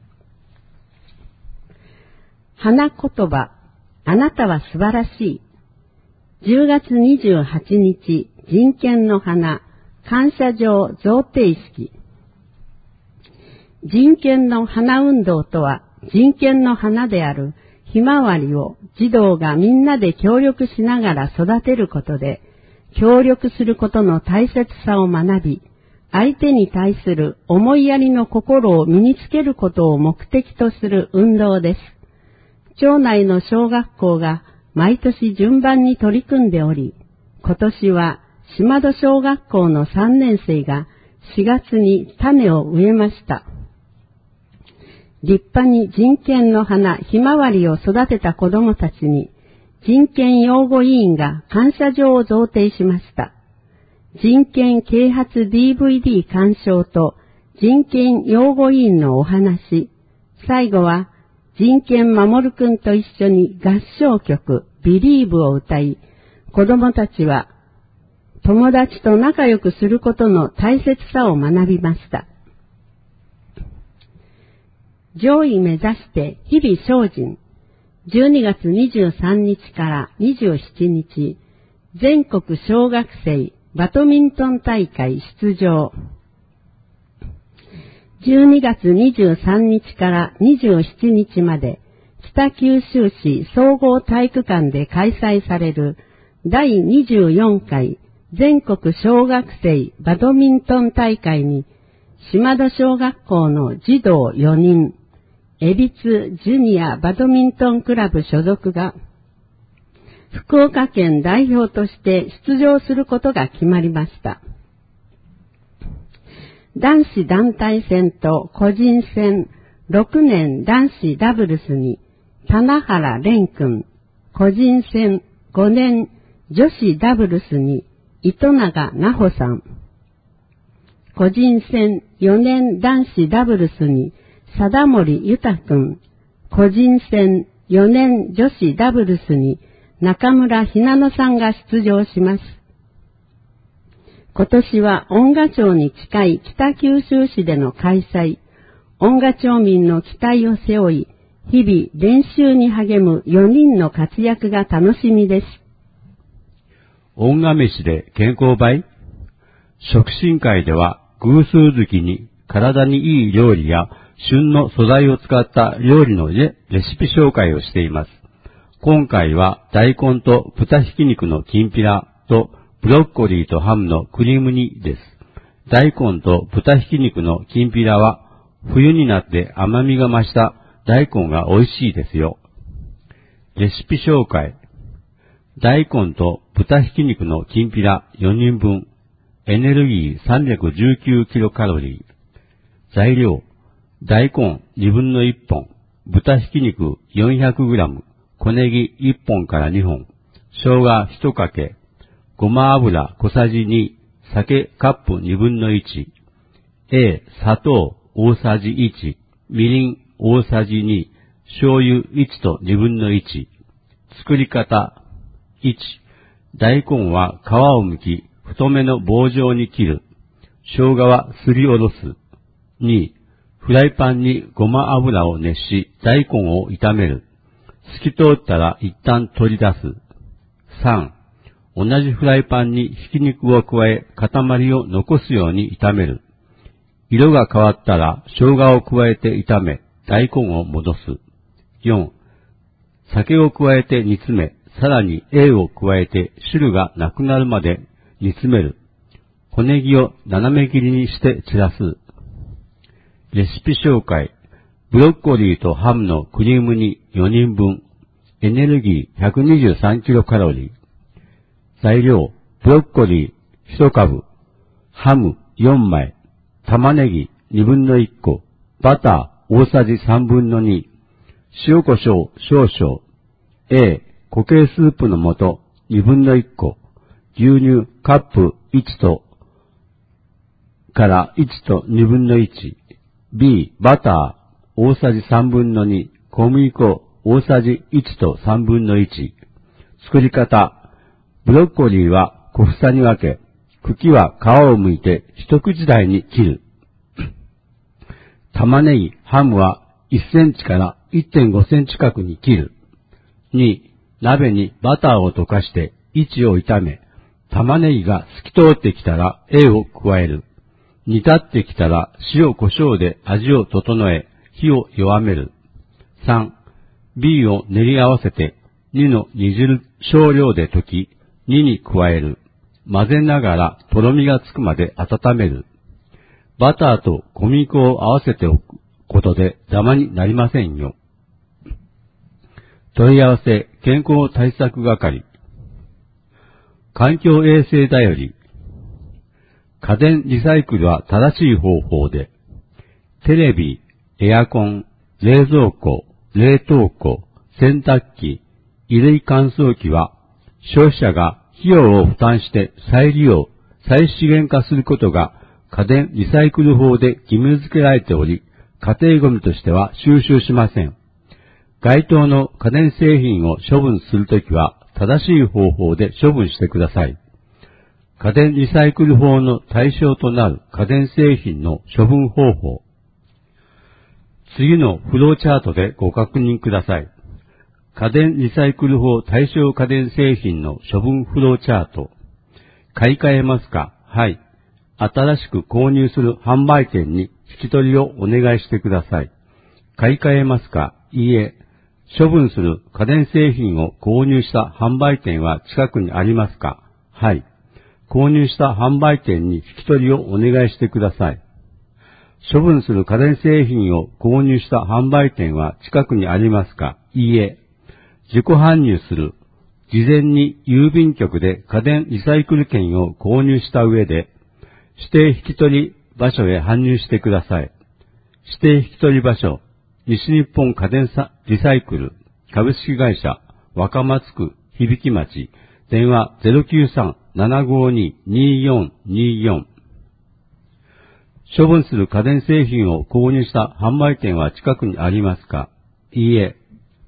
花言葉、あなたは素晴らしい。10月28日、人権の花、感謝状贈呈式。人権の花運動とは、人権の花であるひまわりを児童がみんなで協力しながら育てることで、協力することの大切さを学び、相手に対する思いやりの心を身につけることを目的とする運動です。町内の小学校が毎年順番に取り組んでおり、今年は島戸小学校の3年生が4月に種を植えました。立派に人権の花ひまわりを育てた子どもたちに、人権擁護委員が感謝状を贈呈しました。人権啓発 DVD 鑑賞と人権擁護委員のお話、最後は人権守るくんと一緒に合唱曲ビリーブを歌い、子どもたちは友達と仲良くすることの大切さを学びました。上位目指して日々精進。12月23日から27日、全国小学生バドミントン大会出場。12月23日から27日まで、北九州市総合体育館で開催される第24回全国小学生バドミントン大会に、島戸小学校の児童4人、恵比寿ジュニアバドミントンクラブ所属が、福岡県代表として出場することが決まりました。男子団体戦と個人戦6年男子ダブルスに、棚原蓮君、個人戦5年女子ダブルスに、糸永奈穂さん、個人戦4年男子ダブルスに、貞森豊君、個人戦4年女子ダブルスに中村ひなのさんが出場します。今年は恩賀町に近い北九州市での開催、恩賀町民の期待を背負い、日々練習に励む4人の活躍が楽しみです。 恩賀飯で健康倍？食神会では偶数月に体にいい料理や旬の素材を使った料理のレシピ紹介をしています。今回は大根と豚ひき肉のきんぴらとブロッコリーとハムのクリーム煮です。大根と豚ひき肉のきんぴらは冬になって甘みが増した大根が美味しいですよ。レシピ紹介。大根と豚ひき肉のきんぴら4人分。エネルギー319キロカロリー。材料。大根2分の1本、豚ひき肉400グラム、小ネギ1本から2本、生姜1かけ、ごま油小さじ2、酒カップ2分の1、砂糖大さじ1、みりん大さじ2、醤油1と2分の1。作り方。1、大根は皮を剥き、太めの棒状に切る。生姜はすりおろす。2、フライパンにごま油を熱し、大根を炒める。透き通ったら一旦取り出す。3、同じフライパンにひき肉を加え、塊を残すように炒める。色が変わったら生姜を加えて炒め、大根を戻す。4、酒を加えて煮詰め、さらにを加えて汁がなくなるまで煮詰める。小ネギを斜め切りにして散らす。レシピ紹介。ブロッコリーとハムのクリーム煮4人分。エネルギー123キロカロリー。材料。ブロッコリー1株。ハム4枚。玉ねぎ2分の1個。バター大さじ3分の2。塩コショウ少々。 A、固形スープの素2分の1個、牛乳カップ1とから1と2分の1、B、バター大さじ3分の2、小麦粉大さじ1と3分の1。作り方、ブロッコリーは小房に分け、茎は皮を剥いて一口大に切る。玉ねぎ、ハムは1センチから 1.5 センチ角に切る。2、鍋にバターを溶かして1を炒め、玉ねぎが透き通ってきたら A を加える。煮立ってきたら塩コショウで味を整え、火を弱める。3、B を練り合わせて2の煮汁少量で溶き、2に加える。混ぜながらとろみがつくまで温める。バターと小麦粉を合わせておくことでダマになりませんよ。問い合わせ健康対策係。環境衛生だより。家電リサイクルは正しい方法で。テレビ、エアコン、冷蔵庫、冷凍庫、洗濯機、衣類乾燥機は消費者が費用を負担して再利用、再資源化することが家電リサイクル法で義務付けられており、家庭ゴミとしては収集しません。該当の家電製品を処分するときは正しい方法で処分してください。家電リサイクル法の対象となる家電製品の処分方法。次のフローチャートでご確認ください。家電リサイクル法対象家電製品の処分フローチャート。買い替えますか？はい。新しく購入する販売店に引き取りをお願いしてください。買い替えますか？いいえ。処分する家電製品を購入した販売店は近くにありますか？はい。購入した販売店に引き取りをお願いしてください。処分する家電製品を購入した販売店は近くにありますか？いいえ。自己搬入する。事前に郵便局で家電リサイクル券を購入した上で、指定引き取り場所へ搬入してください。指定引き取り場所、西日本家電リサイクル株式会社若松区響町、電話 093-752-2424。処分する家電製品を購入した販売店は近くにありますか？いいえ。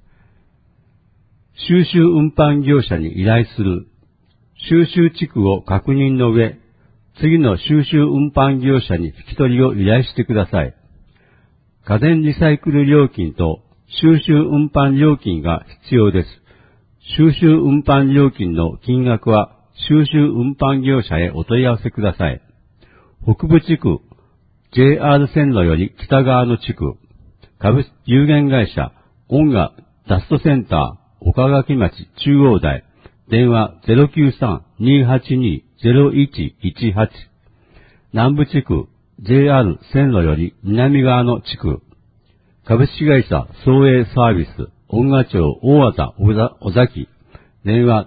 収集運搬業者に依頼する。収集地区を確認の上、次の収集運搬業者に引き取りを依頼してください。家電リサイクル料金と収集運搬料金が必要です。収集運搬料金の金額は収集運搬業者へお問い合わせください。北部地区 JR 線路より北側の地区有限会社音楽ダストセンター岡垣町中央台電話 093-282-0118。南部地区 JR 線路より南側の地区株式会社総営サービス音楽町大和小崎電話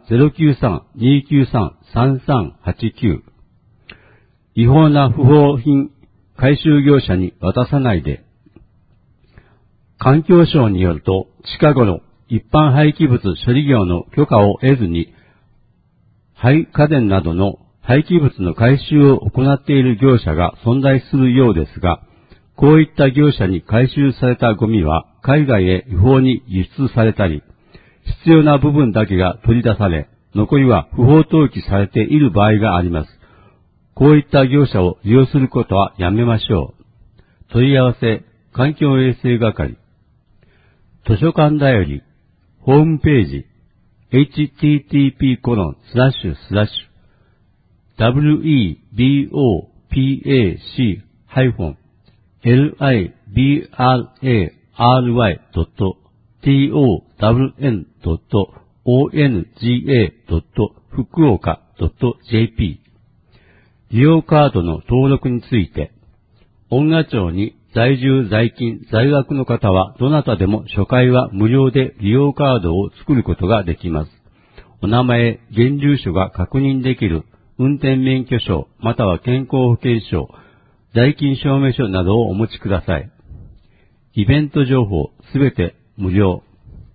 093-293-3389。違法な不法品回収業者に渡さないで。環境省によると近頃一般廃棄物処理業の許可を得ずに廃家電などの廃棄物の回収を行っている業者が存在するようですが、こういった業者に回収されたゴミは海外へ違法に輸出されたり、必要な部分だけが取り出され、残りは不法投棄されている場合があります。こういった業者を利用することはやめましょう。問い合わせ、環境衛生係。図書館だより、ホームページ、http://webopracy-library.fukuoka.jp 利用カードの登録について、音楽町に在住在勤在学の方はどなたでも初回は無料で利用カードを作ることができます。お名前、現住所が確認できる運転免許証または健康保険証、在勤証明書などをお持ちください。イベント情報すべて無料。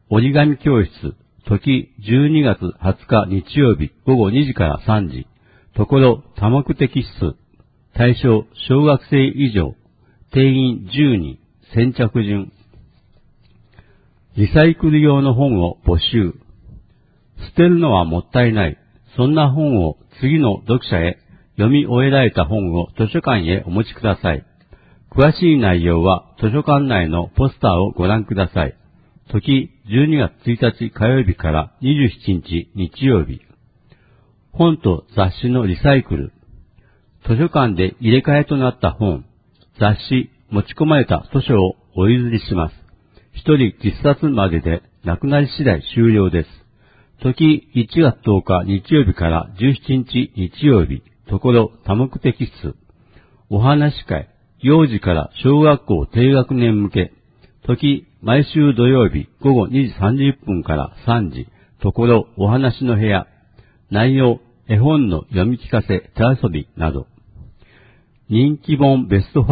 折り紙教室、時12月20日日曜日午後2時から3時、ところ多目的室、対象小学生以上、定員10人、先着順。リサイクル用の本を募集。捨てるのはもったいない。そんな本を次の読者へ読み終えられた本を図書館へお持ちください。詳しい内容は図書館内のポスターをご覧ください。時12月1日火曜日から27日日曜日。本と雑誌のリサイクル。図書館で入れ替えとなった本、雑誌、持ち込まれた図書をお譲りします。一人10冊まででなくなり次第終了です。時1月10日日曜日から17日日曜日、ところ多目的室。お話し会、幼児から小学校低学年向け。時毎週土曜日午後2時30分から3時、ところお話の部屋。内容、絵本の読み聞かせ、手遊びなど。人気本ベスト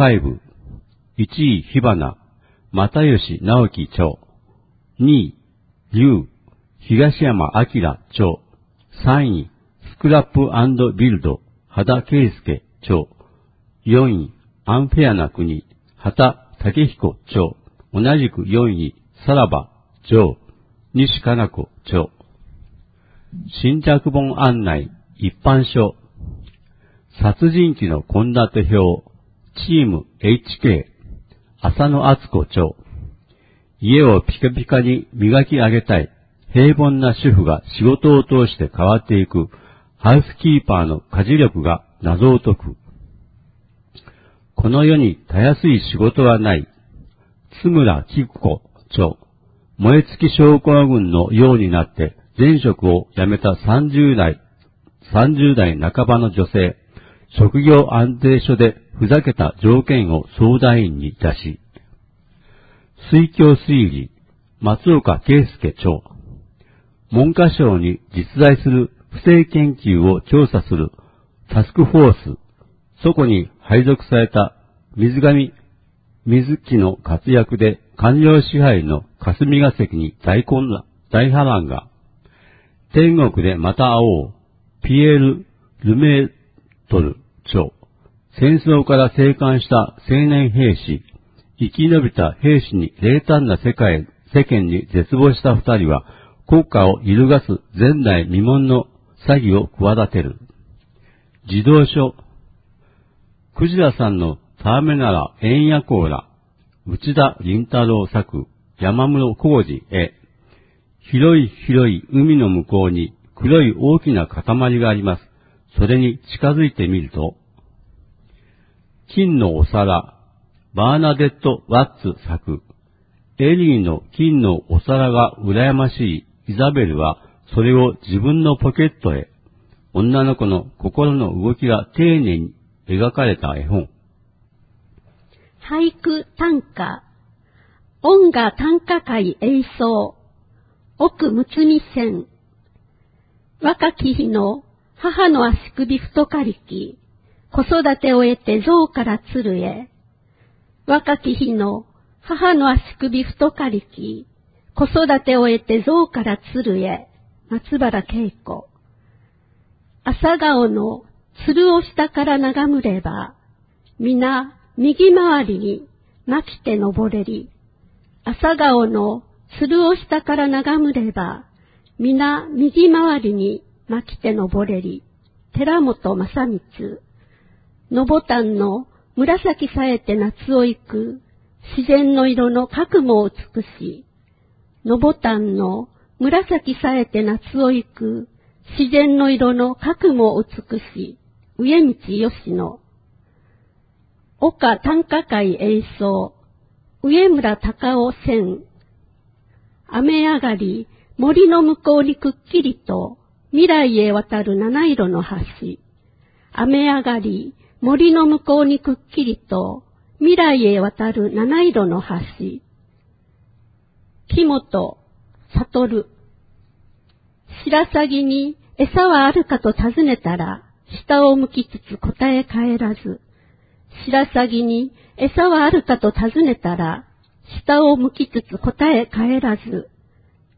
5。1位火花、又吉直樹著。2位、龍、東山明著。3位、スクラップ&ビルド、秦圭介著。4位、アンフェアな国、畑武彦著。同じく4位、さらば著。西加奈子著。新着本案内、一般書。殺人鬼の献立表、チーム HK、浅野敦子著。家をピカピカに磨き上げたい、平凡な主婦が仕事を通して変わっていく、ハウスキーパーの家事力が謎を解く。この世にたやすい仕事はない、津村菊子著。燃え尽き症候群のようになって前職を辞めた30代半ばの女性、職業安定所でふざけた条件を相談員に出し、水郷推理、松岡圭介著。文科省に実在する不正研究を調査するタスクフォース、そこに配属された水上水木の活躍で官僚支配の霞が関に大波乱が、天国でまた会おう、ピエール・ルメートル著。戦争から生還した青年兵士、生き延びた兵士に冷淡な世間に絶望した二人は、国家を揺るがす前代未聞の詐欺を企てる。児童書、クジラさんのためなら円夜コーラ、内田林太郎作、山室浩二絵。広い広い海の向こうに黒い大きな塊があります。それに近づいてみると、金のお皿、バーナデット・ワッツ作、エリーの金のお皿が羨ましいイザベルはそれを自分のポケットへ。女の子の心の動きが丁寧に描かれた絵本。 俳句短歌、音雅短歌会演奏、奥むつみ線。若き日の母の足首太かりき、子育てを得て象から鶴へ。若き日の母の足首太かりき、子育てを得て象から鶴へ。松原恵子。朝顔の鶴を下から眺むれば、皆右回りに巻きて登れり。朝顔の鶴を下から眺むれば、皆右回りに巻きて登れり。寺本正光。のぼたんの紫さえて夏を行く、自然の色の核も美しい。のぼたんの紫さえて夏を行く、自然の色の核も美しい。上道吉野。岡短歌会演奏、上村隆夫線。雨上がり、森の向こうにくっきりと、未来へ渡る七色の橋。雨上がり、森の向こうにくっきりと、未来へ渡る七色の橋。木本悟。白鷺に餌はあるかと尋ねたら、下を向きつつ答え返らず。白鷺に餌はあるかと尋ねたら、下を向きつつ答え返らず。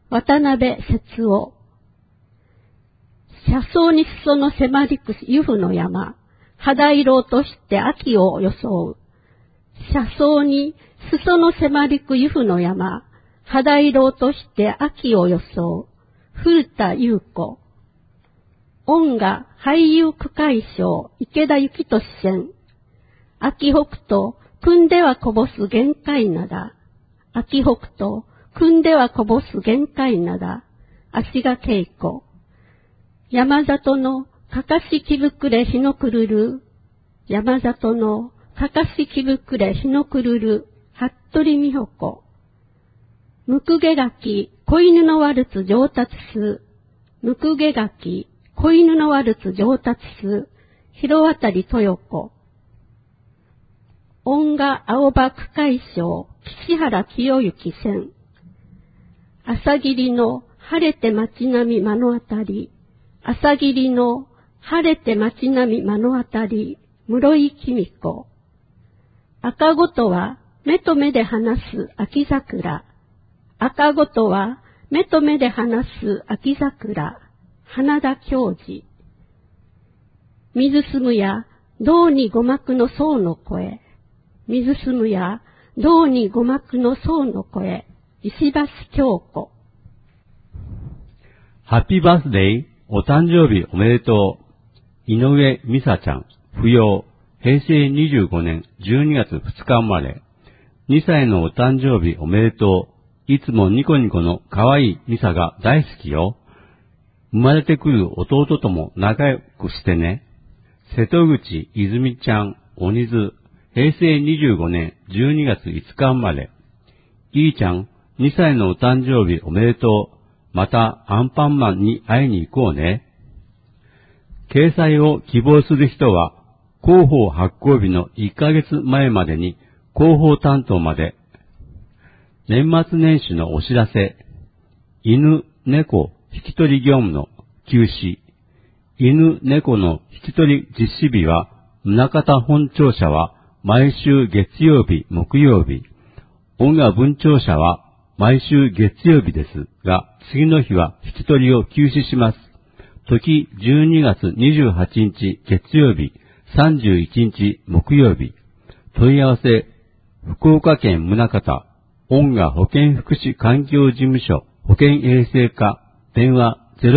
渡辺節夫。車窓に裾の迫りく由布の山、肌色をとして秋を装う。車窓に裾の迫りく由布の山、肌色をとして秋を装う。古田優子。音画俳優区会賞、池田幸俊選。秋北東、汲んではこぼす限界灘。秋北東、汲んではこぼす限界灘。足賀恵子。山里のかかしきぶくれ日のくるる。山里のかかしきぶくれ日のくるる。服部美穂子。むくげ柿、子犬のワルツ上達数。むくげ柿、子犬のワルツ上達数。広渡豊子。音画青葉区会賞、岸原清之選。朝霧の晴れて街並み目の当たり。朝霧の晴れて街並み目の当たり。室井公子。赤子とは目と目で話す秋桜。赤子とは目と目で話す秋桜。花田教授。水住むや銅に五幕の層の声。水住むや銅に五幕の層の声。石橋京子。 ハッピーバースデー、お誕生日おめでとう。井上美沙ちゃん、扶養、平成25年12月2日生まれ。2歳のお誕生日おめでとう。いつもニコニコの可愛い美沙が大好きよ。生まれてくる弟とも仲良くしてね。瀬戸口泉ちゃん、鬼津、平成25年12月5日生まれ。いいちゃん、2歳のお誕生日おめでとう。またアンパンマンに会いに行こうね。掲載を希望する人は、広報発行日の1ヶ月前までに広報担当まで。年末年始のお知らせ。犬、猫、引き取り業務の休止。犬、猫の引き取り実施日は、宗像本庁舎は毎週月曜日、木曜日。音楽文庁舎は毎週月曜日ですが、次の日は引き取りを休止します。時12月28日月曜日、31日木曜日。問い合わせ、福岡県宗像、音楽保健福祉環境事務所保健衛生課、電話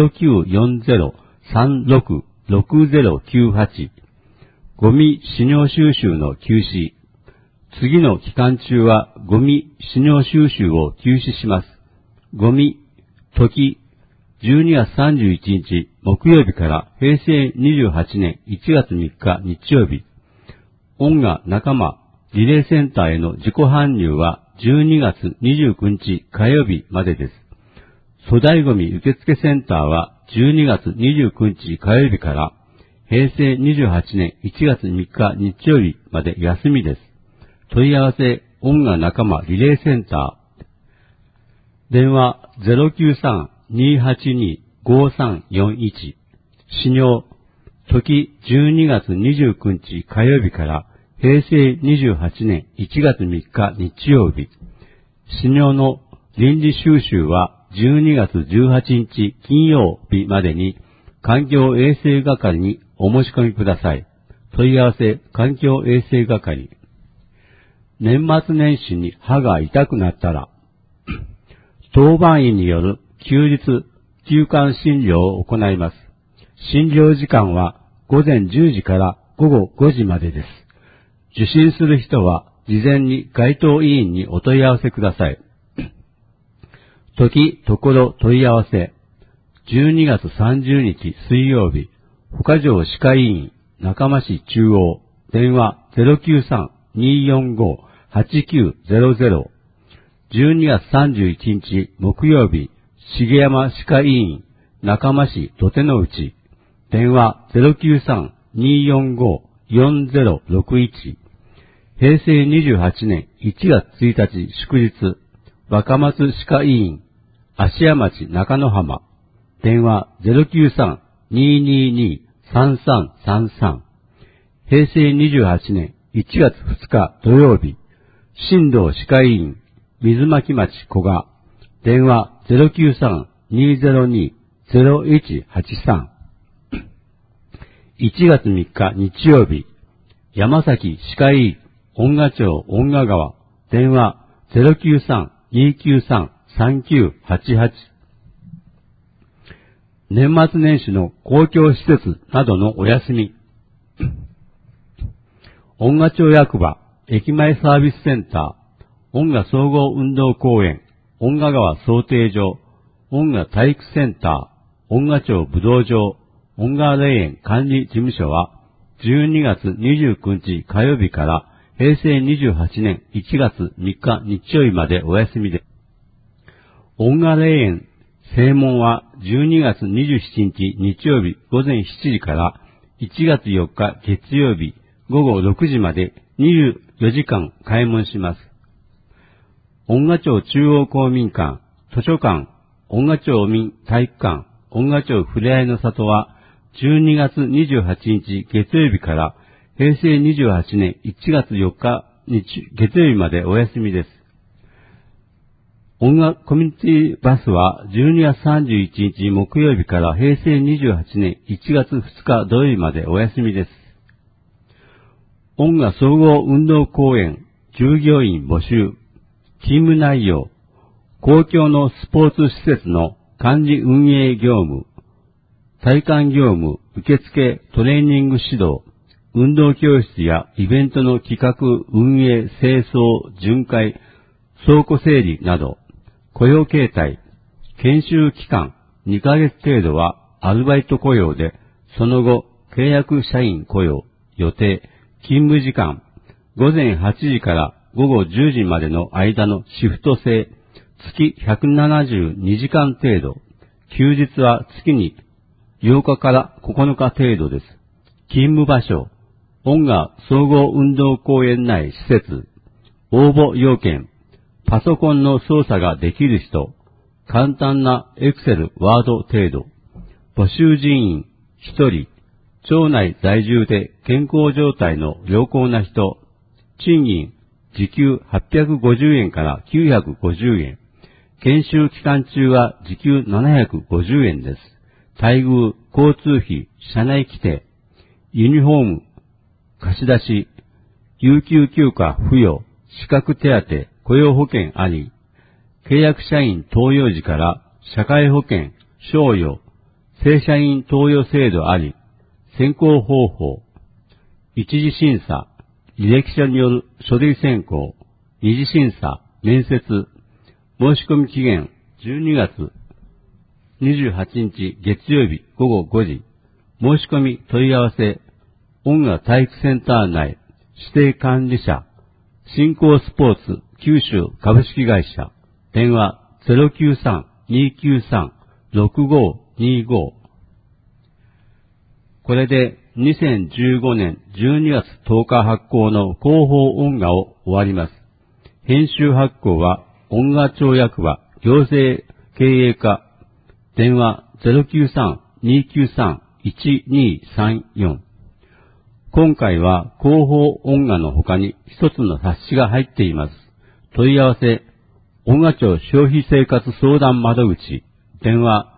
0940-366098。ゴミ使用収集の休止。次の期間中はゴミ使用収集を休止します。ゴミ、時、12月31日木曜日から平成28年1月3日日曜日。音楽仲間リレーセンターへの自己搬入は12月29日火曜日までです。粗大ゴミ受付センターは12月29日火曜日から平成28年1月3日日曜日まで休みです。問い合わせ、音楽仲間リレーセンター。電話 093-282-5341。始業、時12月29日火曜日から平成28年1月3日日曜日。始業の臨時収集は12月18日金曜日までに環境衛生係にお申し込みください。問い合わせ、環境衛生係。年末年始に歯が痛くなったら、当番医による休日、休館診療を行います。診療時間は午前10時から午後5時までです。受診する人は事前に該当医院にお問い合わせください。時、ところ問い合わせ。12月30日水曜日、保家城歯科医院、中間市中央、電話 093-245-8900。12月31日木曜日、重山歯科医院、中間市土手の内、電話 093-245-4061。平成28年1月1日祝日、若松歯科医院、芦屋町中野浜、電話 093-222-3333。平成28年1月2日土曜日、新道歯科医院、水巻町古賀、電話 093-202-0183 1月3日日曜日、山崎歯科医恩賀町恩賀川、電話 093-293-3988 年末年始の公共施設などのお休み。恩賀町役場、駅前サービスセンター、恩賀総合運動公園、恩賀川漕艇場、恩賀体育センター、恩賀町武道場、恩賀霊園管理事務所は、12月29日火曜日から平成28年1月3日日曜日までお休みです。恩賀霊園正門は12月27日日曜日午前7時から1月4日月曜日午後6時まで24時間開門します。恩賀町中央公民館、図書館、恩賀町民体育館、恩賀町ふれあいの里は12月28日月曜日から平成28年1月4日月曜日までお休みです。恩賀コミュニティバスは12月31日木曜日から平成28年1月2日土曜日までお休みです。恩賀総合運動公園従業員募集、勤務内容、公共のスポーツ施設の管理運営業務、体感業務、受付、トレーニング指導、運動教室やイベントの企画、運営、清掃、巡回、倉庫整理など、雇用形態、研修期間2ヶ月程度はアルバイト雇用で、その後、契約社員雇用、予定、勤務時間、午前8時から午後10時までの間のシフト制、月172時間程度、休日は月に8日から9日程度です。勤務場所、恩賀総合運動公園内施設、応募要件、パソコンの操作ができる人、簡単なエクセル、ワード程度、募集人員1人、町内在住で健康状態の良好な人、賃金時給850円から950円、研修期間中は時給750円です。待遇、交通費、車内規定、ユニフォーム、貸し出し、有給休暇付与、資格手当、雇用保険あり、契約社員登用時から社会保険、賞与、正社員登用制度あり、選考方法、一次審査、履歴書による書類選考、二次審査、面接、申し込み期限12月28日月曜日午後5時、申し込み問い合わせ、恩賀体育センター内、指定管理者、新興スポーツ九州株式会社、電話 093-293-6525。これで2015年12月10日発行の広報恩賀を終わります。編集発行は恩賀町役場行政経営課、電話 093-293-1234。今回は広報恩賀の他に一つの冊子が入っています。問い合わせ、恩賀町消費生活相談窓口、電話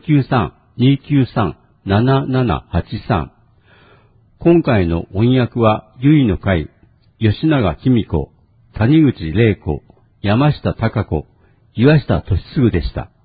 093-293-7783。今回の音訳は、ゆいの会、吉永公子、谷口玲子、山下貴子、岩下俊嗣でした。